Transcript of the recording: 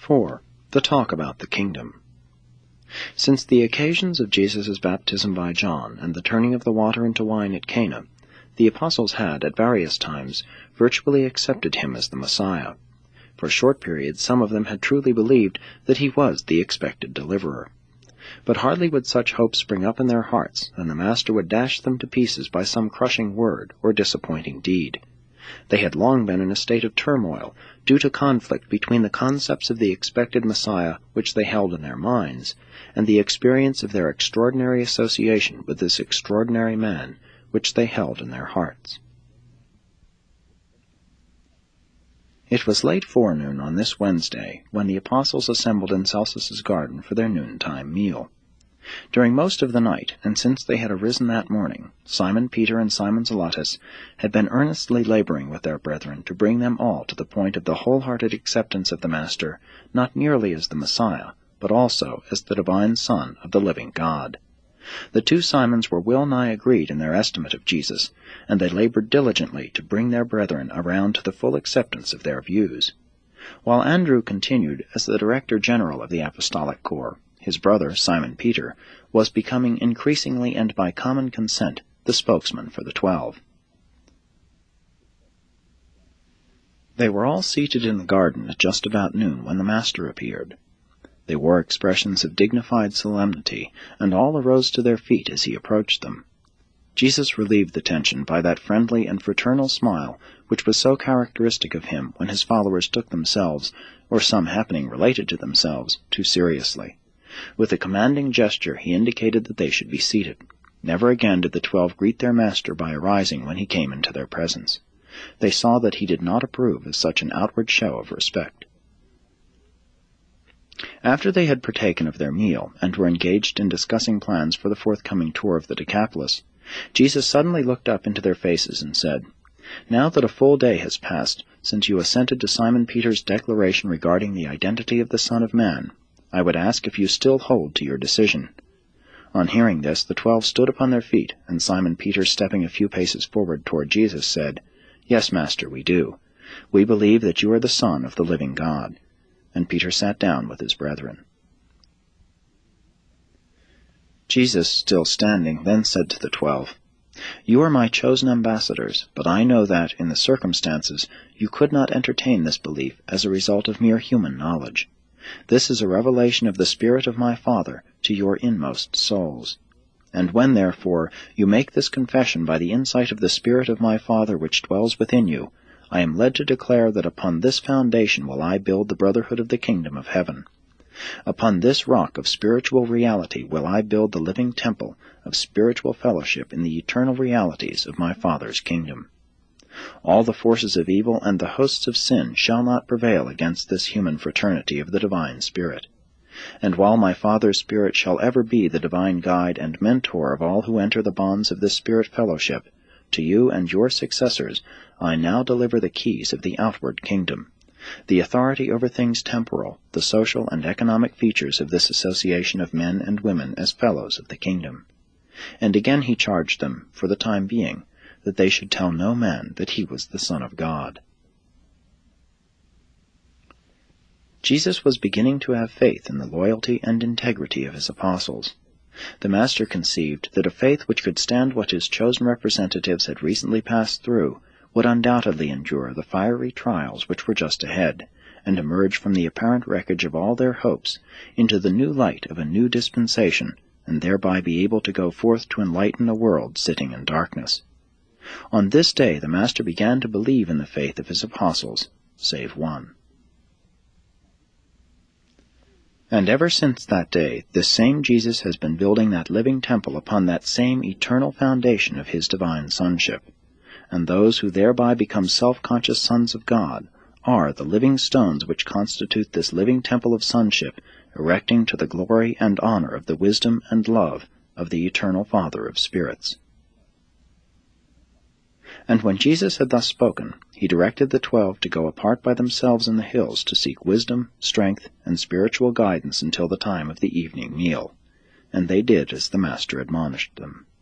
4. The talk about the kingdom. Since the occasions of Jesus' baptism by John and the turning of the water into wine at Cana, the apostles had, at various times, virtually accepted him as the Messiah. For short periods some of them had truly believed that he was the expected deliverer. But hardly would such hopes spring up in their hearts, and the Master would dash them to pieces by some crushing word or disappointing deed. They had long been in a state of turmoil, due to conflict between the concepts of the expected Messiah which they held in their minds, and the experience of their extraordinary association with this extraordinary man which they held in their hearts. It was late forenoon on this Wednesday when the apostles assembled in Celsus's garden for their noontime meal. During most of the night, and since they had arisen that morning, Simon Peter and Simon Zelotes had been earnestly laboring with their brethren to bring them all to the point of the wholehearted acceptance of the Master, not merely as the Messiah, but also as the divine Son of the living God. The two Simons were well nigh agreed in their estimate of Jesus, and they labored diligently to bring their brethren around to the full acceptance of their views. While Andrew continued as the Director General of the Apostolic Corps, his brother, Simon Peter, was becoming increasingly and by common consent the spokesman for the 12. They were all seated in the garden at just about noon when the Master appeared. They wore expressions of dignified solemnity, and all arose to their feet as he approached them. Jesus relieved the tension by that friendly and fraternal smile which was so characteristic of him when his followers took themselves, or some happening related to themselves, too seriously. With a commanding gesture he indicated that they should be seated. Never again did the 12 greet their Master by arising when he came into their presence. They saw that he did not approve of such an outward show of respect. After they had partaken of their meal, and were engaged in discussing plans for the forthcoming tour of the Decapolis, Jesus suddenly looked up into their faces and said, "Now that a full day has passed since you assented to Simon Peter's declaration regarding the identity of the Son of Man, I would ask if you still hold to your decision." On hearing this, the 12 stood upon their feet, and Simon Peter, stepping a few paces forward toward Jesus, said, "Yes, Master, we do. We believe that you are the Son of the living God." And Peter sat down with his brethren. Jesus, still standing, then said to the 12, "You are my chosen ambassadors, but I know that, in the circumstances, you could not entertain this belief as a result of mere human knowledge. This is a revelation of the Spirit of my Father to your inmost souls. And when, therefore, you make this confession by the insight of the Spirit of my Father which dwells within you, I am led to declare that upon this foundation will I build the brotherhood of the kingdom of heaven. Upon this rock of spiritual reality will I build the living temple of spiritual fellowship in the eternal realities of my Father's kingdom. All the forces of evil and the hosts of sin shall not prevail against this human fraternity of the divine Spirit. And while my Father's Spirit shall ever be the divine guide and mentor of all who enter the bonds of this Spirit fellowship, to you and your successors I now deliver the keys of the outward kingdom, the authority over things temporal, the social and economic features of this association of men and women as fellows of the kingdom." And again he charged them, for the time being, that they should tell no man that he was the Son of God. Jesus was beginning to have faith in the loyalty and integrity of his apostles. The Master conceived that a faith which could stand what his chosen representatives had recently passed through would undoubtedly endure the fiery trials which were just ahead, and emerge from the apparent wreckage of all their hopes into the new light of a new dispensation, and thereby be able to go forth to enlighten a world sitting in darkness. On this day the Master began to believe in the faith of his apostles, save one. And ever since that day, this same Jesus has been building that living temple upon that same eternal foundation of his divine sonship. And those who thereby become self-conscious sons of God are the living stones which constitute this living temple of sonship, erecting to the glory and honor of the wisdom and love of the eternal Father of spirits. And when Jesus had thus spoken, he directed the 12 to go apart by themselves in the hills to seek wisdom, strength, and spiritual guidance until the time of the evening meal. And they did as the Master admonished them.